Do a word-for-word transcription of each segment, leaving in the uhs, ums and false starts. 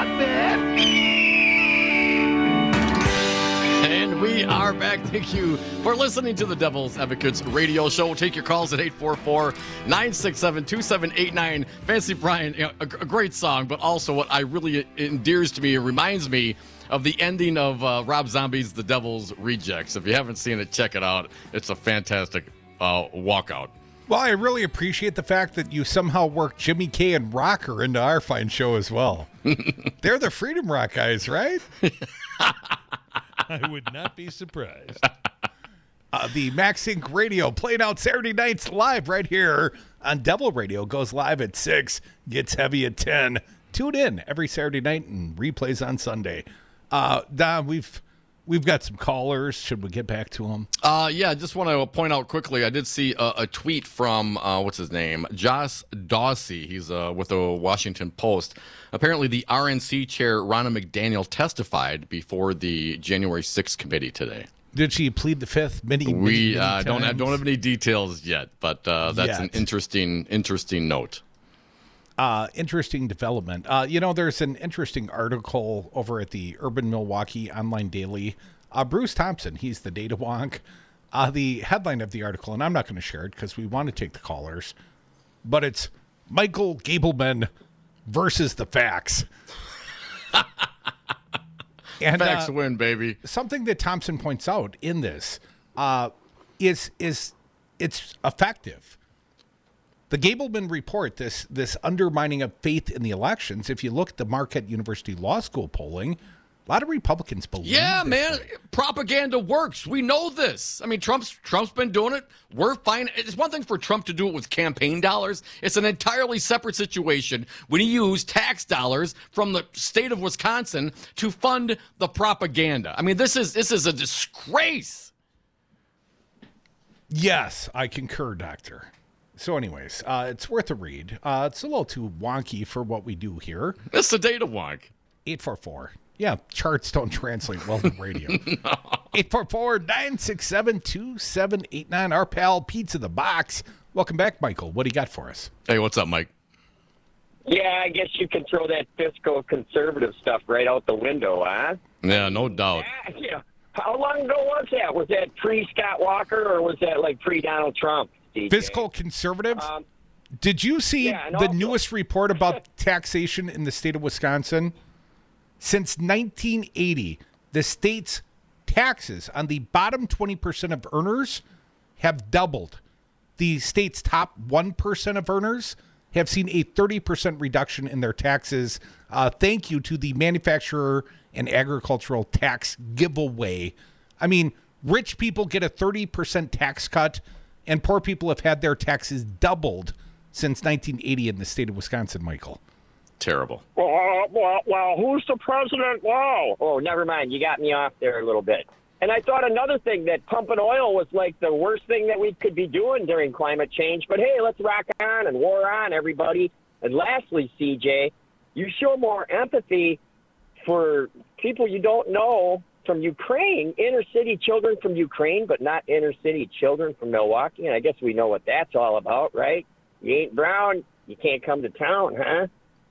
on, man. And we are back. Thank you for listening to the Devil's Advocates radio show. We'll take your calls at eight four four, nine six seven, two seven eight nine. Fancy Brian, you know, a, a great song, but also what I really endears to me, it reminds me of the ending of uh, Rob Zombie's The Devil's Rejects. If you haven't seen it, check it out. It's a fantastic uh, walkout. Well, I really appreciate the fact that you somehow worked Jimmy K and Rocker into our fine show as well. They're the Freedom Rock guys, right? I would not be surprised. Uh, the Max Inc Radio playing out Saturday nights live right here on Devil Radio. Goes live at six, gets heavy at ten. Tune in every Saturday night and replays on Sunday. Uh, Don, we've we've got some callers. Should we get back to them? Uh, yeah, I just want to point out quickly, I did see a, a tweet from, uh, what's his name? Josh Dawsey. He's uh, with the Washington Post. Apparently, the R N C chair, Ronna McDaniel, testified before the January sixth committee today. Did she plead the fifth? Many, many, we many uh, don't have, times? don't have any details yet, but uh, that's Yet. an interesting interesting note. Uh, interesting development. Uh, you know, there's an interesting article over at the Urban Milwaukee Online Daily. Uh, Bruce Thompson, he's the data wonk. Uh, the headline of the article, and I'm not going to share it because we want to take the callers, but it's Michael Gableman versus the facts. and, Facts uh, win, baby. Something that Thompson points out in this uh, is is it's effective. The Gableman report, this this undermining of faith in the elections, if you look at the Marquette University Law School polling, a lot of Republicans believe Yeah, this man, thing. propaganda works. We know this. I mean, Trump's Trump's been doing it. We're fine. It's one thing for Trump to do it with campaign dollars. It's an entirely separate situation when he used tax dollars from the state of Wisconsin to fund the propaganda. I mean, this is this is a disgrace. Yes, I concur, Doctor. So anyways, uh, it's worth a read. Uh, it's a little too wonky for what we do here. It's the data wonk. eight four four. Yeah, charts don't translate well to radio. no. eight four four, nine six seven, two seven eight nine. Our pal Pizza the Box. Welcome back, Michael. What do you got for us? Hey, what's up, Mike? Yeah, I guess you can throw that fiscal conservative stuff right out the window, huh? Yeah, no doubt. Yeah, yeah. How long ago was that? Was that pre-Scott Walker or was that like pre-Donald Trump? D J? Fiscal conservative? Um, Did you see yeah, and the also- newest report about taxation in the state of Wisconsin? Since nineteen eighty, the state's taxes on the bottom twenty percent of earners have doubled. The state's top one percent of earners have seen a thirty percent reduction in their taxes. Uh, thank you to the manufacturer and agricultural tax giveaway. I mean, rich people get a thirty percent tax cut, and poor people have had their taxes doubled since nineteen eighty in the state of Wisconsin, Michael. Terrible. well, well, well, who's the president now? Oh, never mind. You got me off there a little bit. And I thought another thing, that pumping oil was like the worst thing that we could be doing during climate change. But hey, let's rock on and war on, everybody. And lastly, C J, you show more empathy for people you don't know from Ukraine, inner city children from Ukraine, but not inner city children from Milwaukee. And I guess we know what that's all about, right? You ain't brown, you can't come to town, huh?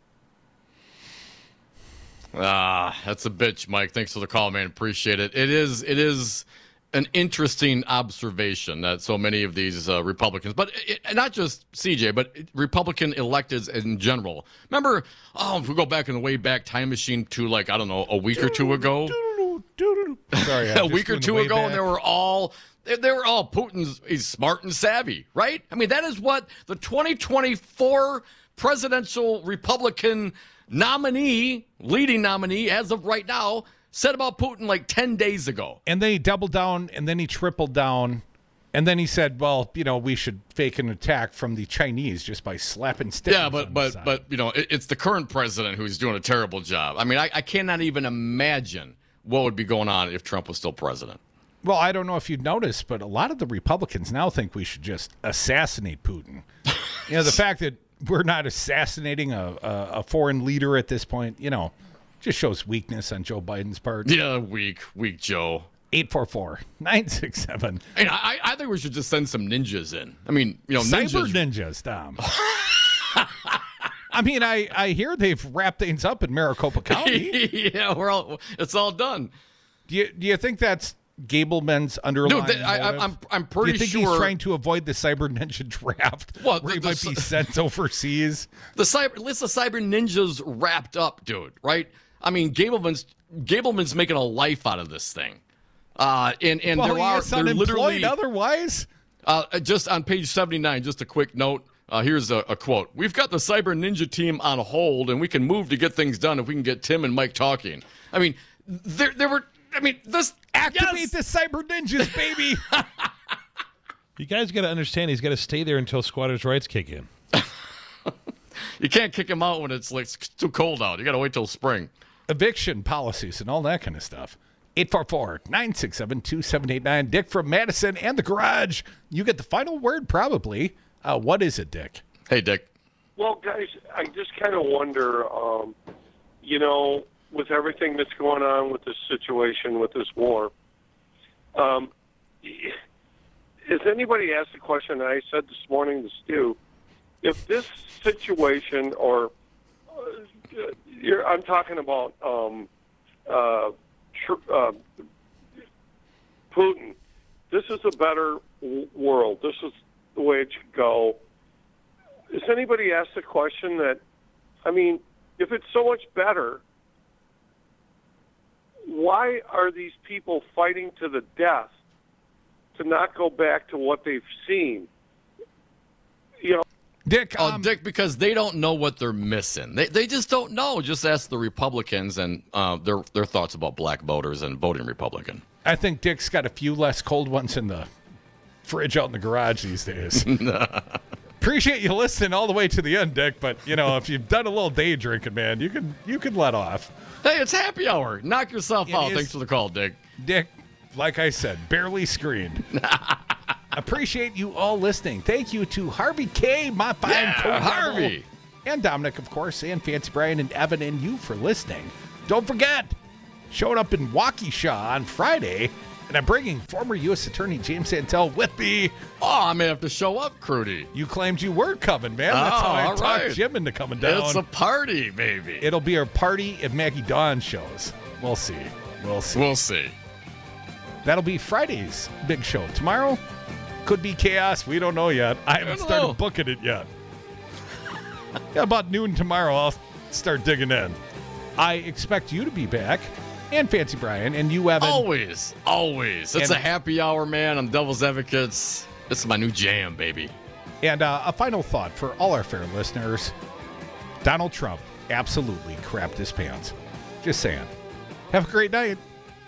Ah, that's a bitch, Mike. Thanks for the call, man. Appreciate it. It is, it is an interesting observation that so many of these uh, Republicans, but it, not just C J, but Republican electeds in general. Remember, oh, if we go back in the way back time machine to like, I don't know, a week or two ago, Sorry, a week or two ago, and they were all, they, they were all Putin's, he's smart and savvy, right? I mean, that is what the twenty twenty-four presidential Republican nominee, leading nominee as of right now, said about Putin like ten days ago. And then he doubled down, and then he tripled down, and then he said, well, you know, we should fake an attack from the Chinese just by slapping stickers. Yeah, but on the but side. but you know, it, it's the current president who's doing a terrible job. I mean, I, I cannot even imagine what would be going on if Trump was still president. Well, I don't know if you've noticed, but a lot of the Republicans now think we should just assassinate Putin. You know, the fact that we're not assassinating a, a, a foreign leader at this point, you know, just shows weakness on Joe Biden's part. Yeah, weak, weak Joe. eight four four, nine six seven. And I, I think we should just send some ninjas in. I mean, you know, Cyber ninjas. ninjas, Tom. I mean, I, I hear they've wrapped things up in Maricopa County. Yeah, we're all it's all done. Do you do you think that's Gableman's underlying Dude, I, I, motive? I'm I'm Do pretty you think sure he's trying to avoid the Cyber Ninja draft, What, where the- he the might be c- sent overseas? the cyber list of cyber ninjas wrapped up, dude. Right? I mean, Gableman's Gableman's making a life out of this thing. Uh, and and Well, there he are is there unemployed literally otherwise. uh, just on page seventy-nine. Just a quick note. Uh, here's a, a quote. We've got the Cyber Ninja team on hold, and we can move to get things done if we can get Tim and Mike talking. I mean, there there were. I mean, this Activate yes! the Cyber Ninjas, baby. You guys got to understand he's got to stay there until squatters' rights kick in. You can't kick him out when it's like it's too cold out. You got to wait till spring. Eviction policies and all that kind of stuff. eight four four, nine six seven, two seven eight nine. Dick from Madison and the Garage. You get the final word, probably. Uh, what is it, Dick? Hey, Dick. Well, guys, I just kind of wonder, um, you know, with everything that's going on with this situation, with this war, um, has anybody asked the question I said this morning to Stu, if this situation, or uh, you're, I'm talking about um, uh, tr- uh, Putin, this is a better w- world. This is the way it should go. Has anybody asked the question that, I mean, if it's so much better, why are these people fighting to the death to not go back to what they've seen? You know, Dick, Oh, um, Dick, because they don't know what they're missing. They they just don't know. Just ask the Republicans and uh, their their thoughts about black voters and voting Republican. I think Dick's got a few less cold ones in the fridge out in the garage these days. Appreciate you listening all the way to the end, Dick. But you know, if you've done a little day drinking, man, you can you can let off. Hey, it's happy hour. Knock yourself It out. is- Thanks for the call, Dick. Dick, like I said, barely screened. Appreciate you all listening. Thank you to Harvey K, my fine Yeah, co-rebel, Harvey. and Dominic, of course, and Fancy Brian and Evan and you for listening. Don't forget, showing up in Waukesha on Friday, and I'm bringing former U S Attorney James Santel with me. Oh, I may have to show up, Crudy. You claimed you were coming, man. That's Oh, how I all talked right. Jim into coming down. It's a party, baby. It'll be a party if Maggie Dawn shows. We'll see. We'll see. We'll see. That'll be Friday's big show. Tomorrow could be chaos. We don't know yet. I haven't don't started know. booking it yet. Yeah, about noon tomorrow, I'll start digging in. I expect you to be back, and Fancy Brian, and you, Evan. Always, always. It's And- a happy hour, man. I'm Devil's Advocates. This is my new jam, baby. And uh, a final thought for all our fair listeners. Donald Trump absolutely crapped his pants. Just saying. Have a great night.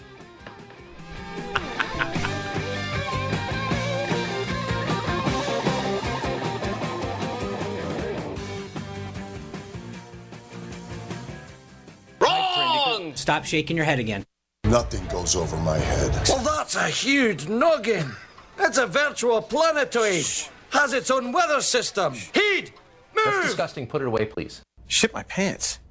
Wrong! Stop shaking your head again. Nothing goes over my head. Well, that's a huge noggin. It's a virtual planetoid. Has its own weather system. Heat! That's Move! disgusting. Put it away, please. Shit my pants.